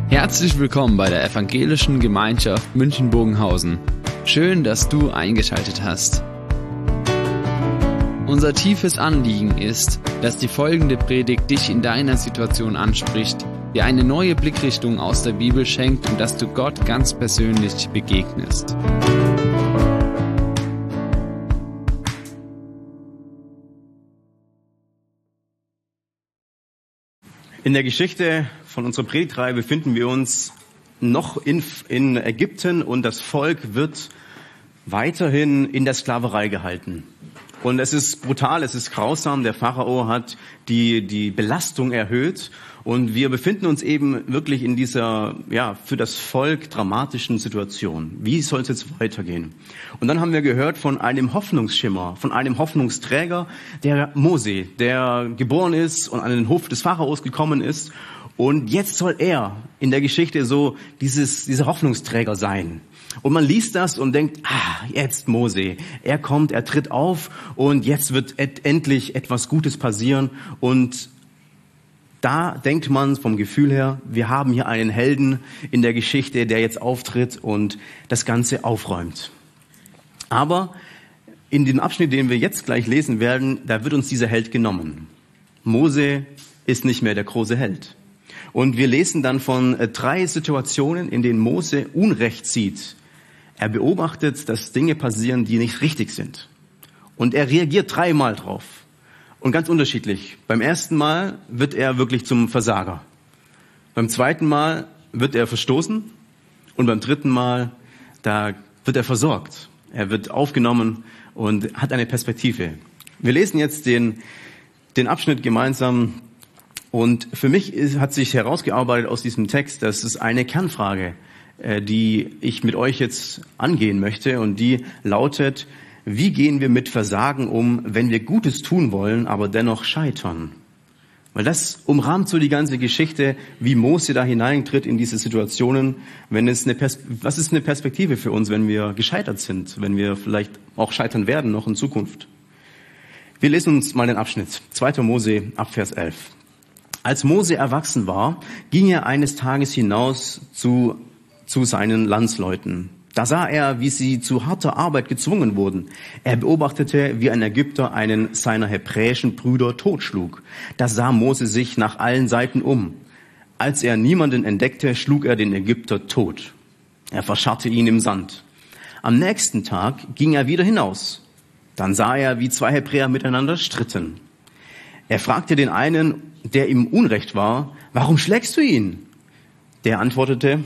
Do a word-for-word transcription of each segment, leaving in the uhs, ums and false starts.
Herzlich willkommen bei der Evangelischen Gemeinschaft München-Bogenhausen. Schön, dass du eingeschaltet hast. Unser tiefes Anliegen ist, dass die folgende Predigt dich in deiner Situation anspricht, dir eine neue Blickrichtung aus der Bibel schenkt und dass du Gott ganz persönlich begegnest. In der Geschichte von unserer Predigtreihe befinden wir uns noch in, in Ägypten und das Volk wird weiterhin in der Sklaverei gehalten. Und es ist brutal, es ist grausam. Der Pharao hat die, die Belastung erhöht und wir befinden uns eben wirklich in dieser, ja, für das Volk dramatischen Situation. Wie soll es jetzt weitergehen? Und dann haben wir gehört von einem Hoffnungsschimmer, von einem Hoffnungsträger, der Mose, der geboren ist und an den Hof des Pharaos gekommen ist. Und jetzt soll er in der Geschichte so dieses, dieser Hoffnungsträger sein. Und man liest das und denkt, ah, jetzt Mose. Er kommt, er tritt auf und jetzt wird et- endlich etwas Gutes passieren. Und da denkt man vom Gefühl her, wir haben hier einen Helden in der Geschichte, der jetzt auftritt und das Ganze aufräumt. Aber in dem Abschnitt, den wir jetzt gleich lesen werden, da wird uns dieser Held genommen. Mose ist nicht mehr der große Held. Und wir lesen dann von drei Situationen, in denen Mose Unrecht sieht. Er beobachtet, dass Dinge passieren, die nicht richtig sind. Und er reagiert dreimal drauf. Und ganz unterschiedlich. Beim ersten Mal wird er wirklich zum Versager. Beim zweiten Mal wird er verstoßen. Und beim dritten Mal, da wird er versorgt. Er wird aufgenommen und hat eine Perspektive. Wir lesen jetzt den, den Abschnitt gemeinsam. Und für mich ist, hat sich herausgearbeitet aus diesem Text, dass es eine Kernfrage, äh, die ich mit euch jetzt angehen möchte. Und die lautet: Wie gehen wir mit Versagen um, wenn wir Gutes tun wollen, aber dennoch scheitern? Weil das umrahmt so die ganze Geschichte, wie Mose da hineintritt in diese Situationen. Wenn es eine Pers- was ist eine Perspektive für uns, wenn wir gescheitert sind, wenn wir vielleicht auch scheitern werden noch in Zukunft? Wir lesen uns mal den Abschnitt. zweiter Mose ab Vers elf. Als Mose erwachsen war, ging er eines Tages hinaus zu, zu seinen Landsleuten. Da sah er, wie sie zu harter Arbeit gezwungen wurden. Er beobachtete, wie ein Ägypter einen seiner hebräischen Brüder totschlug. Da sah Mose sich nach allen Seiten um. Als er niemanden entdeckte, schlug er den Ägypter tot. Er verscharrte ihn im Sand. Am nächsten Tag ging er wieder hinaus. Dann sah er, wie zwei Hebräer miteinander stritten. Er fragte den einen, der ihm Unrecht war: Warum schlägst du ihn? Der antwortete: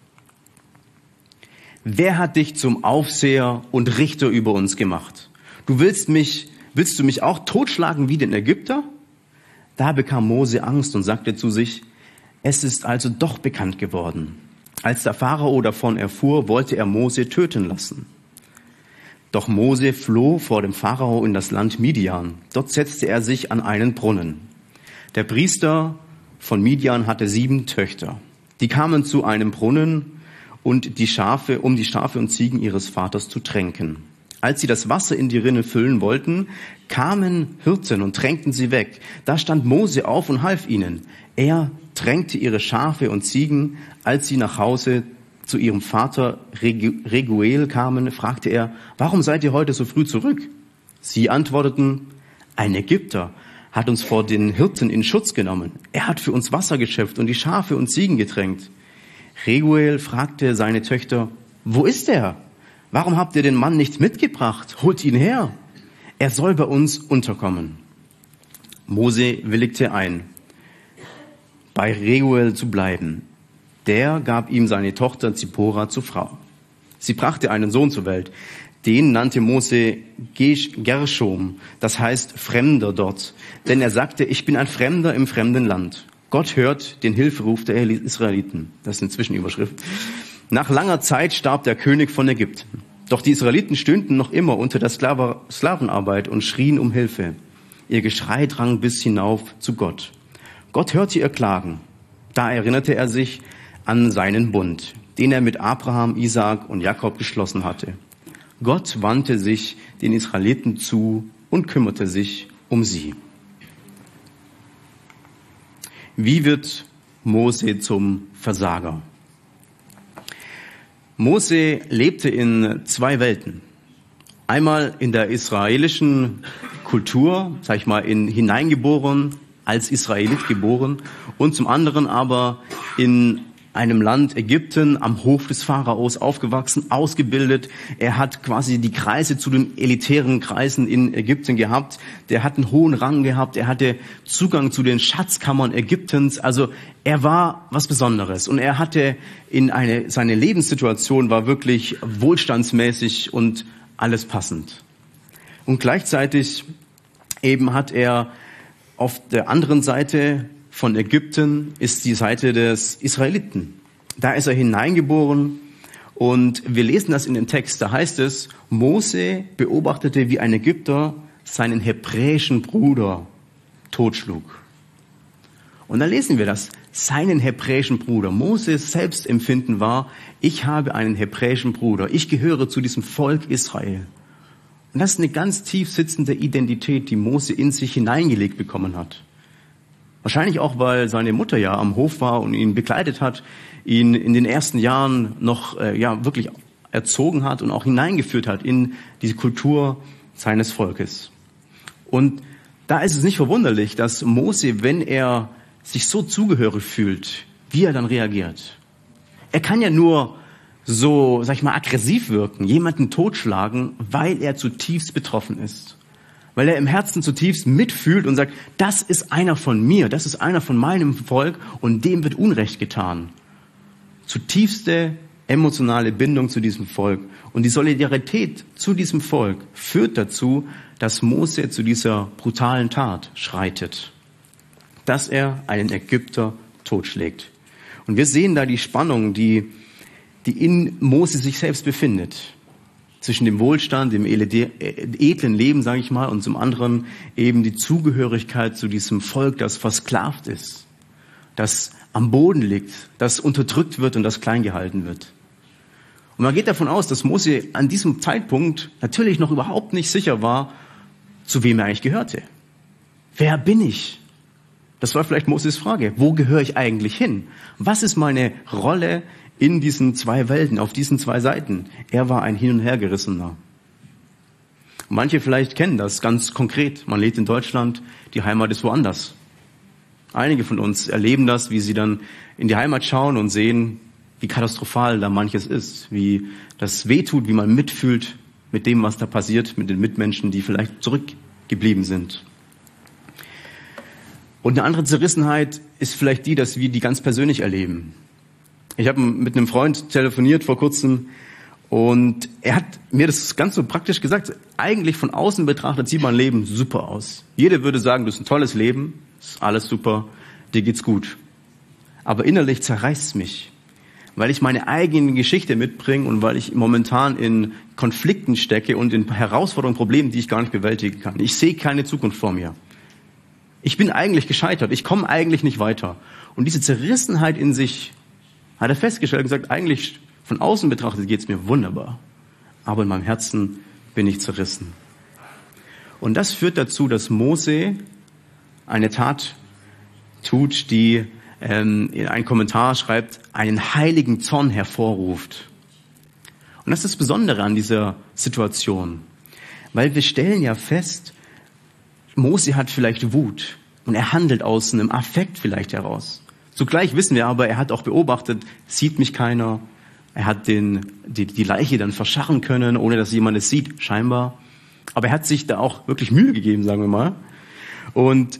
Wer hat dich zum Aufseher und Richter über uns gemacht? Du willst mich, willst du mich auch totschlagen wie den Ägypter? Da bekam Mose Angst und sagte zu sich: Es ist also doch bekannt geworden. Als der Pharao davon erfuhr, wollte er Mose töten lassen. Doch Mose floh vor dem Pharao in das Land Midian. Dort setzte er sich an einen Brunnen. Der Priester von Midian hatte sieben Töchter. Die kamen zu einem Brunnen, und die Schafe, um die Schafe und Ziegen ihres Vaters zu tränken. Als sie das Wasser in die Rinne füllen wollten, kamen Hirten und tränkten sie weg. Da stand Mose auf und half ihnen. Er tränkte ihre Schafe und Ziegen. Als sie nach Hause zu ihrem Vater Reguel kamen, fragte er: Warum seid ihr heute so früh zurück? Sie antworteten: Ein Ägypter hat uns vor den Hirten in Schutz genommen. Er hat für uns Wasser geschöpft und die Schafe und Ziegen getränkt. Reguel fragte seine Töchter: Wo ist er? Warum habt ihr den Mann nicht mitgebracht? Holt ihn her. Er soll bei uns unterkommen. Mose willigte ein, bei Reguel zu bleiben. Der gab ihm seine Tochter Zippora zur Frau. Sie brachte einen Sohn zur Welt. Den nannte Mose Gershom, das heißt Fremder dort. Denn er sagte: Ich bin ein Fremder im fremden Land. Gott hört den Hilferuf der Israeliten. Das ist eine Zwischenüberschrift. Nach langer Zeit starb der König von Ägypten. Doch die Israeliten stöhnten noch immer unter der Sklaver- Sklavenarbeit und schrien um Hilfe. Ihr Geschrei drang bis hinauf zu Gott. Gott hörte ihr Klagen. Da erinnerte er sich an seinen Bund, den er mit Abraham, Isaak und Jakob geschlossen hatte. Gott wandte sich den Israeliten zu und kümmerte sich um sie. Wie wird Mose zum Versager. Mose lebte in zwei Welten. Einmal in der israelischen Kultur, sag ich mal, in, hineingeboren, als Israelit geboren, und zum anderen aber in einem Land Ägypten, am Hof des Pharaos aufgewachsen, ausgebildet. Er hat quasi die Kreise zu den elitären Kreisen in Ägypten gehabt. Der hat einen hohen Rang gehabt. Er hatte Zugang zu den Schatzkammern Ägyptens. Also er war was Besonderes. Und er hatte in eine, seine Lebenssituation war wirklich wohlstandsmäßig und alles passend. Und gleichzeitig eben hat er auf der anderen Seite von Ägypten ist die Seite des Israeliten. Da ist er hineingeboren und wir lesen das in dem Text. Da heißt es, Mose beobachtete, wie ein Ägypter seinen hebräischen Bruder totschlug. Und dann lesen wir das, seinen hebräischen Bruder. Moses Selbstempfinden war, ich habe einen hebräischen Bruder. Ich gehöre zu diesem Volk Israel. Und das ist eine ganz tief sitzende Identität, die Mose in sich hineingelegt bekommen hat. Wahrscheinlich auch, weil seine Mutter ja am Hof war und ihn begleitet hat, ihn in den ersten Jahren noch äh, ja wirklich erzogen hat und auch hineingeführt hat in diese Kultur seines Volkes. Und da ist es nicht verwunderlich, dass Mose, wenn er sich so zugehörig fühlt, wie er dann reagiert. Er kann ja nur so, sag ich mal, aggressiv wirken, jemanden totschlagen, weil er zutiefst betroffen ist. Weil er im Herzen zutiefst mitfühlt und sagt, das ist einer von mir, das ist einer von meinem Volk und dem wird Unrecht getan. Zutiefste emotionale Bindung zu diesem Volk. Und die Solidarität zu diesem Volk führt dazu, dass Mose zu dieser brutalen Tat schreitet. Dass er einen Ägypter totschlägt. Und wir sehen da die Spannung, die, die in Mose sich selbst befindet. Zwischen dem Wohlstand, dem edlen Leben, sage ich mal, und zum anderen eben die Zugehörigkeit zu diesem Volk, das versklavt ist, das am Boden liegt, das unterdrückt wird und das klein gehalten wird. Und man geht davon aus, dass Mose an diesem Zeitpunkt natürlich noch überhaupt nicht sicher war, zu wem er eigentlich gehörte. Wer bin ich? Das war vielleicht Moses Frage. Wo gehöre ich eigentlich hin? Was ist meine Rolle in diesen zwei Welten, auf diesen zwei Seiten? Er war ein Hin- und Hergerissener. Manche vielleicht kennen das ganz konkret. Man lebt in Deutschland, die Heimat ist woanders. Einige von uns erleben das, wie sie dann in die Heimat schauen und sehen, wie katastrophal da manches ist, wie das wehtut, wie man mitfühlt mit dem, was da passiert, mit den Mitmenschen, die vielleicht zurückgeblieben sind. Und eine andere Zerrissenheit ist vielleicht die, dass wir die ganz persönlich erleben. Ich habe mit einem Freund telefoniert vor kurzem und er hat mir das ganz so praktisch gesagt, eigentlich von außen betrachtet sieht mein Leben super aus. Jeder würde sagen, das ist ein tolles Leben, ist alles super, dir geht's gut. Aber innerlich zerreißt es mich, weil ich meine eigene Geschichte mitbringe und weil ich momentan in Konflikten stecke und in Herausforderungen, Problemen, die ich gar nicht bewältigen kann. Ich sehe keine Zukunft vor mir. Ich bin eigentlich gescheitert, ich komme eigentlich nicht weiter. Und diese Zerrissenheit in sich hat er festgestellt und gesagt, eigentlich von außen betrachtet geht's mir wunderbar. Aber in meinem Herzen bin ich zerrissen. Und das führt dazu, dass Mose eine Tat tut, die ähm, in einem Kommentar schreibt, einen heiligen Zorn hervorruft. Und das ist das Besondere an dieser Situation. Weil wir stellen ja fest, Mose hat vielleicht Wut und er handelt aus einem Affekt vielleicht heraus. Zugleich wissen wir aber, er hat auch beobachtet, sieht mich keiner. Er hat den, die, die Leiche dann verscharren können, ohne dass jemand es sieht, scheinbar. Aber er hat sich da auch wirklich Mühe gegeben, sagen wir mal. Und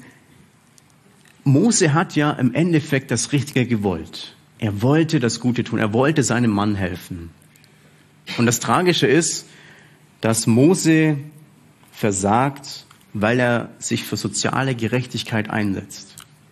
Mose hat ja im Endeffekt das Richtige gewollt. Er wollte das Gute tun. Er wollte seinem Mann helfen. Und das Tragische ist, dass Mose versagt, weil er sich für soziale Gerechtigkeit einsetzt.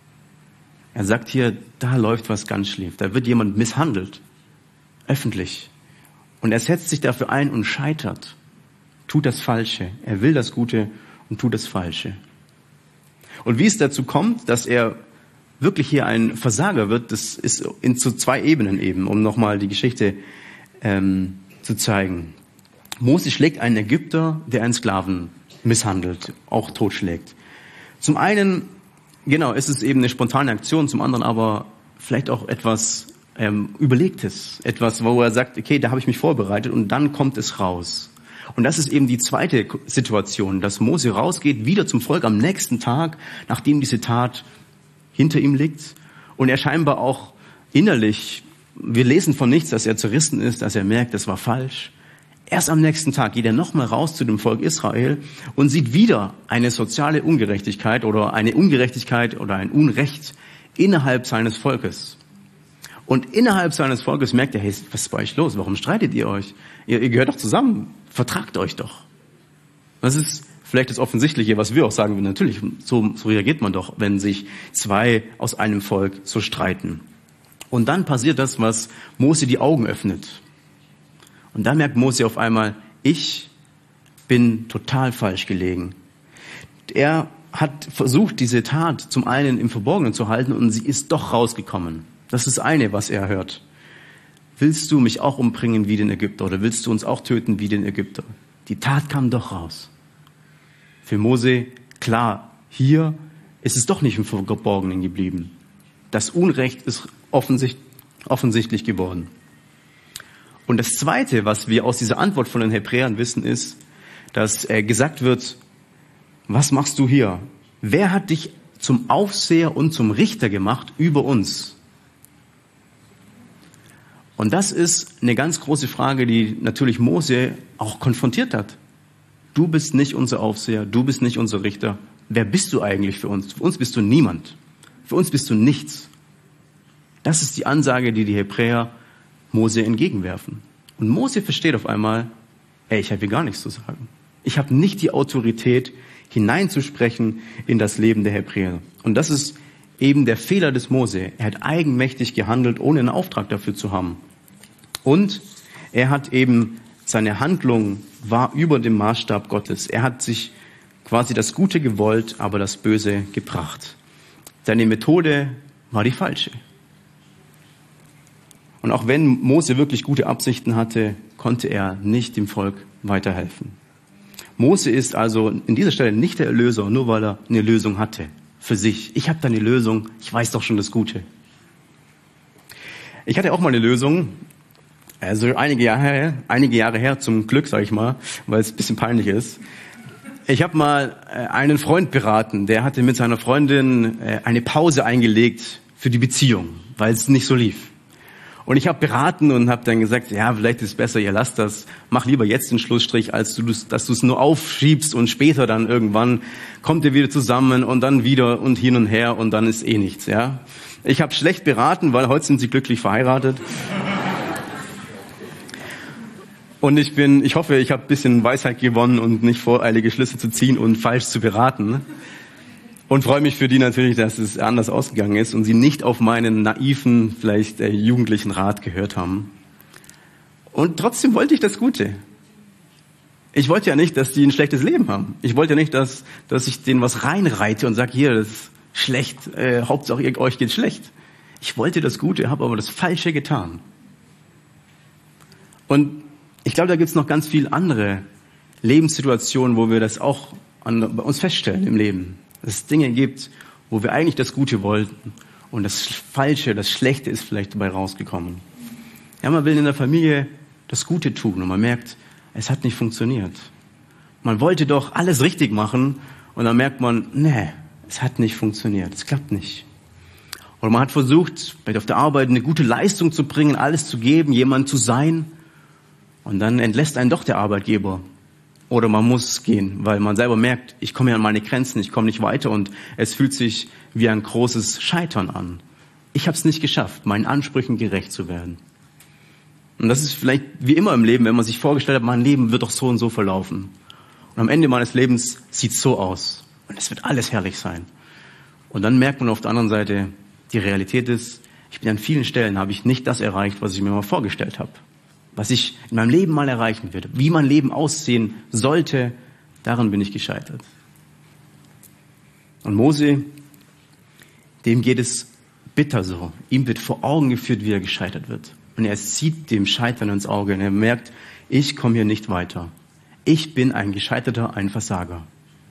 Er sagt hier, da läuft was ganz schlimm. Da wird jemand misshandelt. Öffentlich. Und er setzt sich dafür ein und scheitert. Tut das Falsche. Er will das Gute und tut das Falsche. Und wie es dazu kommt, dass er wirklich hier ein Versager wird, das ist in zu zwei Ebenen eben, um nochmal die Geschichte ähm, zu zeigen. Mose schlägt einen Ägypter, der einen Sklaven misshandelt, auch totschlägt. Zum einen, genau, ist es eben eine spontane Aktion, zum anderen aber vielleicht auch etwas ähm, Überlegtes, etwas, wo er sagt, okay, da habe ich mich vorbereitet und dann kommt es raus. Und das ist eben die zweite Situation, dass Mose rausgeht, wieder zum Volk am nächsten Tag, nachdem diese Tat hinter ihm liegt und er scheinbar auch innerlich, wir lesen von nichts, dass er zerrissen ist, dass er merkt, das war falsch. Erst am nächsten Tag geht er nochmal raus zu dem Volk Israel und sieht wieder eine soziale Ungerechtigkeit oder eine Ungerechtigkeit oder ein Unrecht innerhalb seines Volkes. Und innerhalb seines Volkes merkt er, hey, was ist bei euch los? Warum streitet ihr euch? Ihr, ihr gehört doch zusammen. Vertragt euch doch. Das ist vielleicht das Offensichtliche, was wir auch sagen würden. Natürlich, so, so reagiert man doch, wenn sich zwei aus einem Volk so streiten. Und dann passiert das, was Mose die Augen öffnet. Und dann merkt Mose auf einmal, ich bin total falsch gelegen. Er hat versucht, diese Tat zum einen im Verborgenen zu halten und sie ist doch rausgekommen. Das ist das eine, was er hört. Willst du mich auch umbringen wie den Ägypter oder willst du uns auch töten wie den Ägypter? Die Tat kam doch raus. Für Mose, klar, hier ist es doch nicht im Verborgenen geblieben. Das Unrecht ist offensichtlich, offensichtlich geworden. Und das Zweite, was wir aus dieser Antwort von den Hebräern wissen, ist, dass äh, gesagt wird, was machst du hier? Wer hat dich zum Aufseher und zum Richter gemacht über uns? Und das ist eine ganz große Frage, die natürlich Mose auch konfrontiert hat. Du bist nicht unser Aufseher, du bist nicht unser Richter. Wer bist du eigentlich für uns? Für uns bist du niemand. Für uns bist du nichts. Das ist die Ansage, die die Hebräer Mose entgegenwerfen. Und Mose versteht auf einmal, ey, ich habe hier gar nichts zu sagen. Ich habe nicht die Autorität, hineinzusprechen in das Leben der Hebräer. Und das ist eben der Fehler des Mose. Er hat eigenmächtig gehandelt, ohne einen Auftrag dafür zu haben. Und er hat eben, seine Handlung war über dem Maßstab Gottes. Er hat sich quasi das Gute gewollt, aber das Böse gebracht. Seine Methode war die falsche. Und auch wenn Mose wirklich gute Absichten hatte, konnte er nicht dem Volk weiterhelfen. Mose ist also in dieser Stelle nicht der Erlöser, nur weil er eine Lösung hatte für sich. Ich habe da eine Lösung, ich weiß doch schon das Gute. Ich hatte auch mal eine Lösung, also einige Jahre her, einige Jahre her zum Glück, sage ich mal, weil es ein bisschen peinlich ist. Ich habe mal einen Freund beraten, der hatte mit seiner Freundin eine Pause eingelegt für die Beziehung, weil es nicht so lief. Und ich habe beraten und habe dann gesagt, ja, vielleicht ist es besser, ihr lasst das, mach lieber jetzt den Schlussstrich, als du, dass du es nur aufschiebst und später dann irgendwann kommt ihr wieder zusammen und dann wieder und hin und her und dann ist eh nichts. Ja, ich habe schlecht beraten, weil heute sind sie glücklich verheiratet. Und ich bin, ich hoffe, ich habe ein bisschen Weisheit gewonnen und nicht voreilige Schlüsse zu ziehen und falsch zu beraten. Und freue mich für die natürlich, dass es anders ausgegangen ist und sie nicht auf meinen naiven, vielleicht äh, jugendlichen Rat gehört haben. Und trotzdem wollte ich das Gute. Ich wollte ja nicht, dass die ein schlechtes Leben haben. Ich wollte ja nicht, dass, dass ich denen was reinreite und sage, hier, das ist schlecht, äh, Hauptsache ihr, euch geht's schlecht. Ich wollte das Gute, habe aber das Falsche getan. Und ich glaube, da gibt's noch ganz viele andere Lebenssituationen, wo wir das auch an, bei uns feststellen im Leben. Dass es Dinge gibt, wo wir eigentlich das Gute wollten und das Falsche, das Schlechte ist vielleicht dabei rausgekommen. Ja, man will in der Familie das Gute tun und man merkt, es hat nicht funktioniert. Man wollte doch alles richtig machen und dann merkt man, nee, es hat nicht funktioniert, es klappt nicht. Oder man hat versucht, vielleicht auf der Arbeit eine gute Leistung zu bringen, alles zu geben, jemand zu sein und dann entlässt einen doch der Arbeitgeber. Oder man muss gehen, weil man selber merkt, ich komme hier an meine Grenzen, ich komme nicht weiter und es fühlt sich wie ein großes Scheitern an. Ich habe es nicht geschafft, meinen Ansprüchen gerecht zu werden. Und das ist vielleicht wie immer im Leben, wenn man sich vorgestellt hat, mein Leben wird doch so und so verlaufen. Und am Ende meines Lebens sieht es so aus und es wird alles herrlich sein. Und dann merkt man auf der anderen Seite, die Realität ist, ich bin an vielen Stellen, habe ich nicht das erreicht, was ich mir mal vorgestellt habe. Was ich in meinem Leben mal erreichen würde, wie mein Leben aussehen sollte, daran bin ich gescheitert. Und Mose, dem geht es bitter so. Ihm wird vor Augen geführt, wie er gescheitert wird. Und er sieht dem Scheitern ins Auge und er merkt, ich komme hier nicht weiter. Ich bin ein Gescheiterter, ein Versager.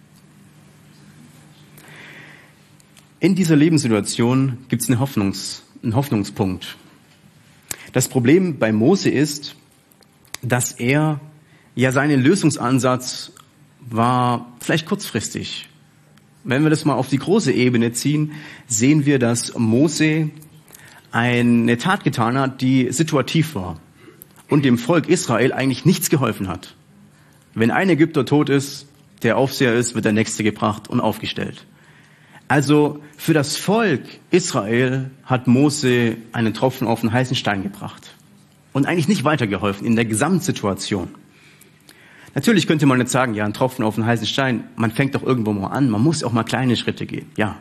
In dieser Lebenssituation gibt es eine Hoffnungs, ein Hoffnungspunkt. Das Problem bei Mose ist, dass er, ja, sein Lösungsansatz war vielleicht kurzfristig. Wenn wir das mal auf die große Ebene ziehen, sehen wir, dass Mose eine Tat getan hat, die situativ war und dem Volk Israel eigentlich nichts geholfen hat. Wenn ein Ägypter tot ist, der Aufseher ist, wird der nächste gebracht und aufgestellt. Also für das Volk Israel hat Mose einen Tropfen auf einen heißen Stein gebracht und eigentlich nicht weitergeholfen in der Gesamtsituation. Natürlich könnte man jetzt sagen, ja, ein Tropfen auf einen heißen Stein, man fängt doch irgendwo mal an, man muss auch mal kleine Schritte gehen, ja.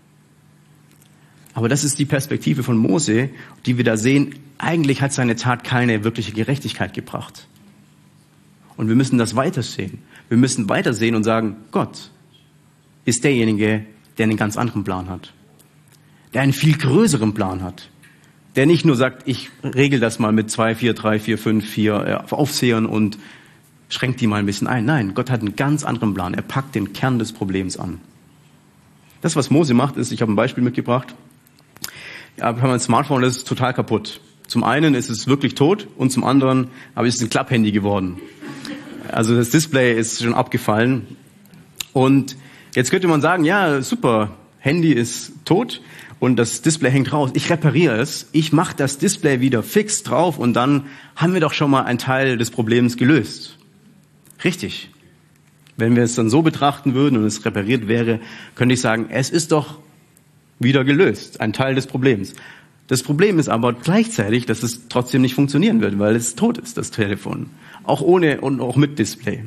Aber das ist die Perspektive von Mose, die wir da sehen. Eigentlich hat seine Tat keine wirkliche Gerechtigkeit gebracht. Und wir müssen das weitersehen. Wir müssen weitersehen und sagen, Gott ist derjenige, der einen ganz anderen Plan hat. Der einen viel größeren Plan hat. Der nicht nur sagt, ich regel das mal mit zwei, vier, drei, vier, fünf, vier Aufsehern und schränkt die mal ein bisschen ein. Nein, Gott hat einen ganz anderen Plan. Er packt den Kern des Problems an. Das, was Mose macht, ist, ich habe ein Beispiel mitgebracht. Ja, wir haben ein Smartphone, das ist total kaputt. Zum einen ist es wirklich tot und zum anderen aber ist es ein Klapphandy geworden. Also das Display ist schon abgefallen. Und jetzt könnte man sagen, ja, super, Handy ist tot und das Display hängt raus. Ich repariere es, ich mache das Display wieder fix drauf und dann haben wir doch schon mal einen Teil des Problems gelöst. Richtig. Wenn wir es dann so betrachten würden und es repariert wäre, könnte ich sagen, es ist doch wieder gelöst, ein Teil des Problems. Das Problem ist aber gleichzeitig, dass es trotzdem nicht funktionieren wird, weil es tot ist, das Telefon. Auch ohne und auch mit Display.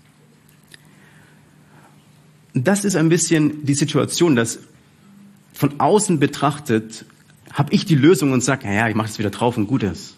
Das ist ein bisschen die Situation, dass von außen betrachtet, habe ich die Lösung und sage, naja, ich mache es wieder drauf und gut ist.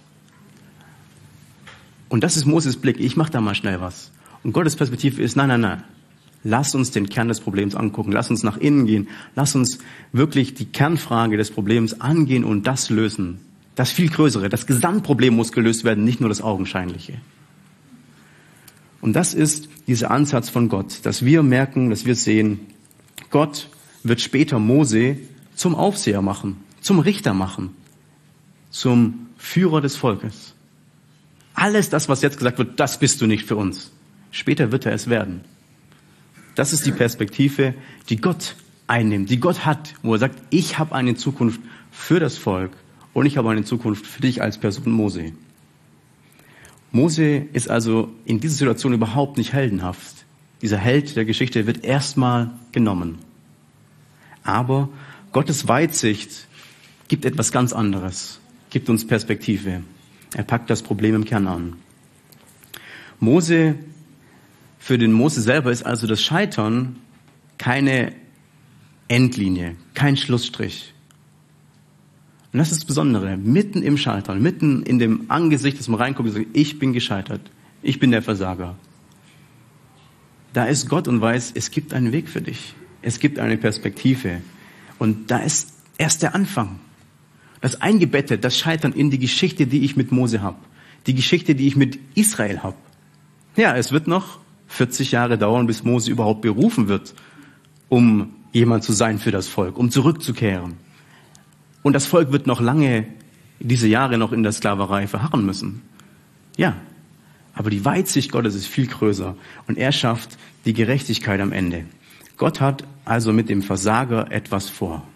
Und das ist Moses Blick, ich mache da mal schnell was. Und Gottes Perspektive ist, nein, nein, nein. Lass uns den Kern des Problems angucken. Lass uns nach innen gehen. Lass uns wirklich die Kernfrage des Problems angehen und das lösen. Das viel Größere. Das Gesamtproblem muss gelöst werden, nicht nur das Augenscheinliche. Und das ist dieser Ansatz von Gott, dass wir merken, dass wir sehen, Gott wird später Mose zum Aufseher machen, zum Richter machen, zum Führer des Volkes. Alles das, was jetzt gesagt wird, das bist du nicht für uns. Später wird er es werden. Das ist die Perspektive, die Gott einnimmt, die Gott hat, wo er sagt, ich habe eine Zukunft für das Volk und ich habe eine Zukunft für dich als Person Mose. Mose ist also in dieser Situation überhaupt nicht heldenhaft. Dieser Held der Geschichte wird erstmal genommen. Aber Gottes Weitsicht gibt etwas ganz anderes, gibt uns Perspektive. Er packt das Problem im Kern an. Mose Für den Mose selber ist also das Scheitern keine Endlinie, kein Schlussstrich. Und das ist das Besondere. Mitten im Scheitern, mitten in dem Angesicht, dass man reinguckt und sagt, ich bin gescheitert, ich bin der Versager. Da ist Gott und weiß, es gibt einen Weg für dich. Es gibt eine Perspektive. Und da ist erst der Anfang. Das eingebettet, das Scheitern in die Geschichte, die ich mit Mose habe. Die Geschichte, die ich mit Israel habe. Ja, es wird noch vierzig Jahre dauern, bis Mose überhaupt berufen wird, um jemand zu sein für das Volk, um zurückzukehren. Und das Volk wird noch lange diese Jahre noch in der Sklaverei verharren müssen. Ja, aber die Weitsicht Gottes ist viel größer und er schafft die Gerechtigkeit am Ende. Gott hat also mit dem Versager etwas vor.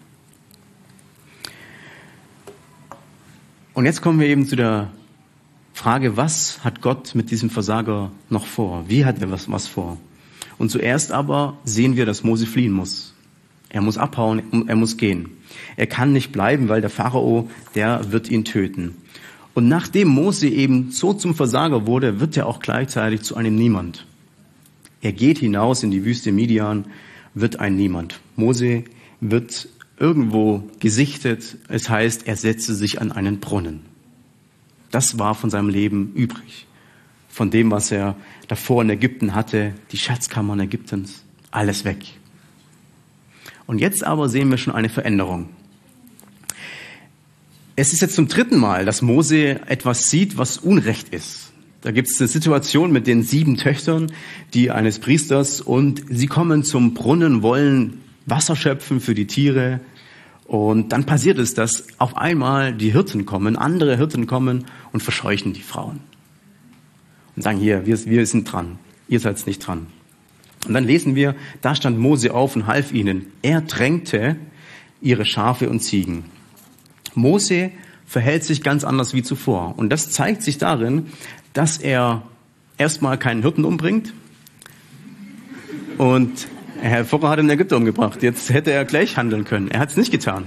Und jetzt kommen wir eben zu der Frage, was hat Gott mit diesem Versager noch vor? Wie hat er was, was vor? Und zuerst aber sehen wir, dass Mose fliehen muss. Er muss abhauen, er muss gehen. Er kann nicht bleiben, weil der Pharao, der wird ihn töten. Und nachdem Mose eben so zum Versager wurde, wird er auch gleichzeitig zu einem Niemand. Er geht hinaus in die Wüste Midian, wird ein Niemand. Mose wird irgendwo gesichtet. Es heißt, er setzte sich an einen Brunnen. Das war von seinem Leben übrig. Von dem, was er davor in Ägypten hatte, die Schatzkammern Ägyptens, alles weg. Und jetzt aber sehen wir schon eine Veränderung. Es ist jetzt zum dritten Mal, dass Mose etwas sieht, was Unrecht ist. Da gibt es eine Situation mit den sieben Töchtern, die eines Priesters, und sie kommen zum Brunnen, wollen Wasser schöpfen für die Tiere Und dann passiert es, dass auf einmal die Hirten kommen, andere Hirten kommen und verscheuchen die Frauen. Und sagen, hier, wir, wir sind dran, ihr seid nicht dran. Und dann lesen wir, da stand Mose auf und half ihnen. Er tränkte ihre Schafe und Ziegen. Mose verhält sich ganz anders wie zuvor. Und das zeigt sich darin, dass er erstmal keinen Hirten umbringt. Und Herr Vorher hat ihn in Ägypten umgebracht. Jetzt hätte er gleich handeln können. Er hat es nicht getan.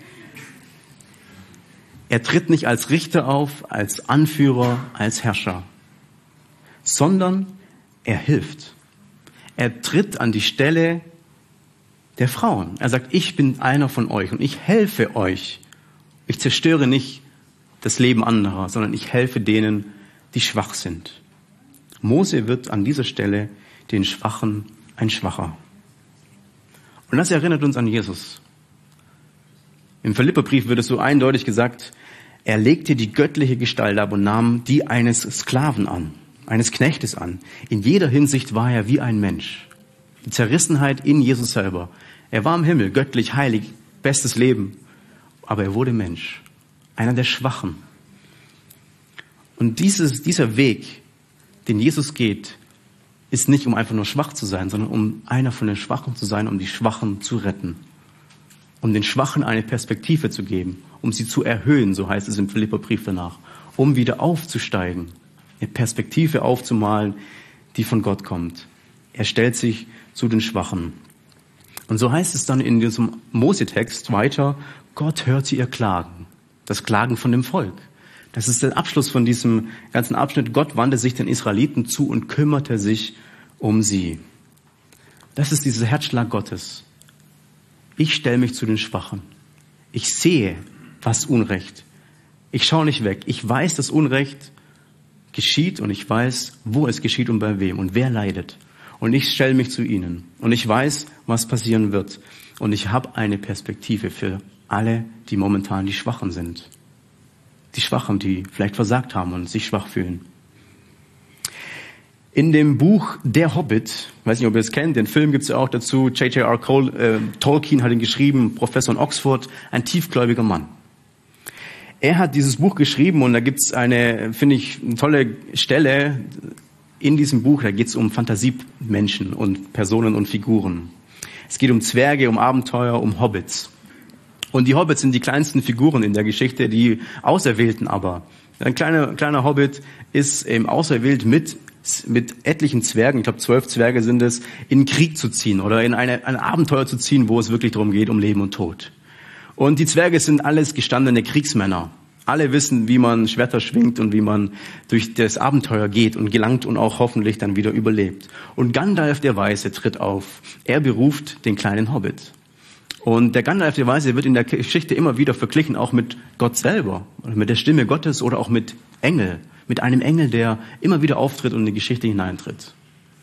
Er tritt nicht als Richter auf, als Anführer, als Herrscher, sondern er hilft. Er tritt an die Stelle der Frauen. Er sagt, ich bin einer von euch und ich helfe euch. Ich zerstöre nicht das Leben anderer, sondern ich helfe denen, die schwach sind. Mose wird an dieser Stelle den Schwachen ein Schwacher. Und das erinnert uns an Jesus. Im Philipperbrief wird es so eindeutig gesagt, er legte die göttliche Gestalt ab und nahm die eines Sklaven an, eines Knechtes an. In jeder Hinsicht war er wie ein Mensch. Die Zerrissenheit in Jesus selber. Er war im Himmel, göttlich, heilig, bestes Leben. Aber er wurde Mensch, einer der Schwachen. Und dieses, dieser Weg, den Jesus geht, ist nicht, um einfach nur schwach zu sein, sondern um einer von den Schwachen zu sein, um die Schwachen zu retten. Um den Schwachen eine Perspektive zu geben, um sie zu erhöhen, so heißt es im Philipperbrief danach, um wieder aufzusteigen, eine Perspektive aufzumalen, die von Gott kommt. Er stellt sich zu den Schwachen. Und so heißt es dann in diesem Mose-Text weiter, Gott hörte ihr Klagen, das Klagen von dem Volk. Das ist der Abschluss von diesem ganzen Abschnitt. Gott wandte sich den Israeliten zu und kümmerte sich um sie. Das ist dieser Herzschlag Gottes. Ich stelle mich zu den Schwachen. Ich sehe, was Unrecht. Ich schaue nicht weg. Ich weiß, dass Unrecht geschieht und ich weiß, wo es geschieht und bei wem und wer leidet. Und ich stelle mich zu ihnen und ich weiß, was passieren wird. Und ich habe eine Perspektive für alle, die momentan die Schwachen sind. Die Schwachen, die vielleicht versagt haben und sich schwach fühlen. In dem Buch Der Hobbit, weiß nicht, ob ihr es kennt, den Film gibt es ja auch dazu, J J R Cole, äh, Tolkien hat ihn geschrieben, Professor in Oxford, ein tiefgläubiger Mann. Er hat dieses Buch geschrieben und da gibt es eine, finde ich, eine tolle Stelle in diesem Buch, da geht es um Fantasiemenschen und Personen und Figuren. Es geht um Zwerge, um Abenteuer, um Hobbits. Und die Hobbits sind die kleinsten Figuren in der Geschichte, die Auserwählten aber. Ein kleiner, kleiner Hobbit ist eben auserwählt, mit, mit etlichen Zwergen, ich glaube zwölf Zwerge sind es, in den Krieg zu ziehen oder in eine, ein Abenteuer zu ziehen, wo es wirklich darum geht, um Leben und Tod. Und die Zwerge sind alles gestandene Kriegsmänner. Alle wissen, wie man Schwerter schwingt und wie man durch das Abenteuer geht und gelangt und auch hoffentlich dann wieder überlebt. Und Gandalf der Weise tritt auf. Er beruft den kleinen Hobbit. Und der Gandalf der Weise wird in der Geschichte immer wieder verglichen, auch mit Gott selber, mit der Stimme Gottes oder auch mit Engel, mit einem Engel, der immer wieder auftritt und in die Geschichte hineintritt.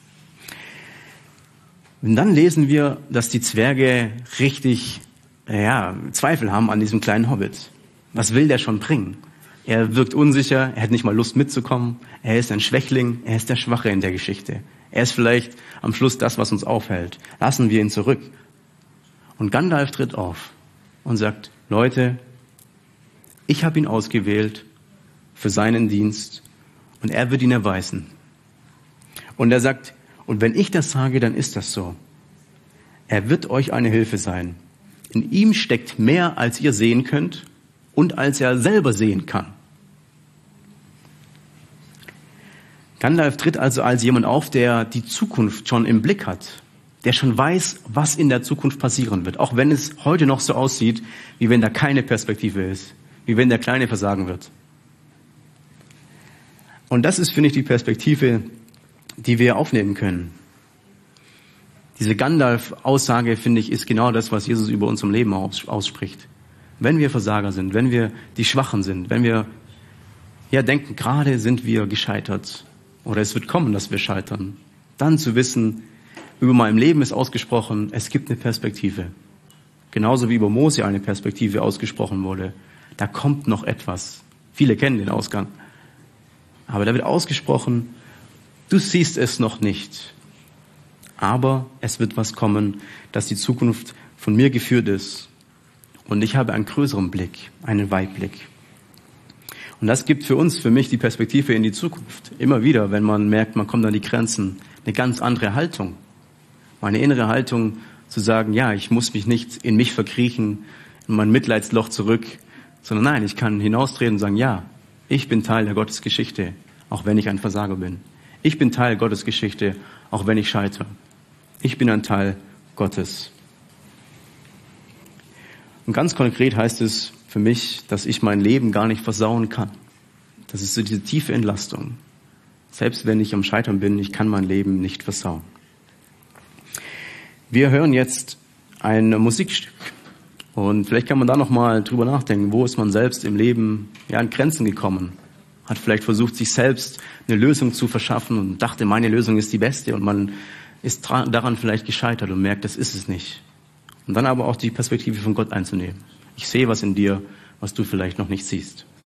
Und dann lesen wir, dass die Zwerge richtig, ja, Zweifel haben an diesem kleinen Hobbit. Was will der schon bringen? Er wirkt unsicher, er hat nicht mal Lust mitzukommen, er ist ein Schwächling, er ist der Schwache in der Geschichte. Er ist vielleicht am Schluss das, was uns aufhält. Lassen wir ihn zurück. Und Gandalf tritt auf und sagt, Leute, ich habe ihn ausgewählt für seinen Dienst und er wird ihn erweisen. Und er sagt, und wenn ich das sage, dann ist das so. Er wird euch eine Hilfe sein. In ihm steckt mehr, als ihr sehen könnt und als er selber sehen kann. Gandalf tritt also als jemand auf, der die Zukunft schon im Blick hat. Der schon weiß, was in der Zukunft passieren wird. Auch wenn es heute noch so aussieht, wie wenn da keine Perspektive ist. Wie wenn der Kleine versagen wird. Und das ist, finde ich, die Perspektive, die wir aufnehmen können. Diese Gandalf-Aussage, finde ich, ist genau das, was Jesus über unserem Leben ausspricht. Wenn wir Versager sind, wenn wir die Schwachen sind, wenn wir ja denken, gerade sind wir gescheitert oder es wird kommen, dass wir scheitern, dann zu wissen, über meinem Leben ist ausgesprochen, es gibt eine Perspektive. Genauso wie über Mose eine Perspektive ausgesprochen wurde. Da kommt noch etwas. Viele kennen den Ausgang. Aber da wird ausgesprochen, du siehst es noch nicht. Aber es wird was kommen, dass die Zukunft von mir geführt ist. und ich habe einen größeren Blick, einen Weitblick. Und das gibt für uns, für mich die Perspektive in die Zukunft. Immer wieder, wenn man merkt, man kommt an die Grenzen, eine ganz andere Haltung. Meine innere Haltung zu sagen, ja, ich muss mich nicht in mich verkriechen, in mein Mitleidsloch zurück, sondern nein, ich kann hinaustreten und sagen, ja, ich bin Teil der Gottesgeschichte, auch wenn ich ein Versager bin. Ich bin Teil Gottes Geschichte, auch wenn ich scheitere. Ich bin ein Teil Gottes. Und ganz konkret heißt es für mich, dass ich mein Leben gar nicht versauen kann. Das ist so diese tiefe Entlastung. Selbst wenn ich am Scheitern bin, ich kann mein Leben nicht versauen. Wir hören jetzt ein Musikstück. Und vielleicht kann man da noch mal drüber nachdenken, wo ist man selbst im Leben ja an Grenzen gekommen? Hat vielleicht versucht, sich selbst eine Lösung zu verschaffen und dachte, meine Lösung ist die beste, und man ist daran vielleicht gescheitert und merkt, das ist es nicht. Und dann aber auch die Perspektive von Gott einzunehmen. Ich sehe was in dir, was du vielleicht noch nicht siehst.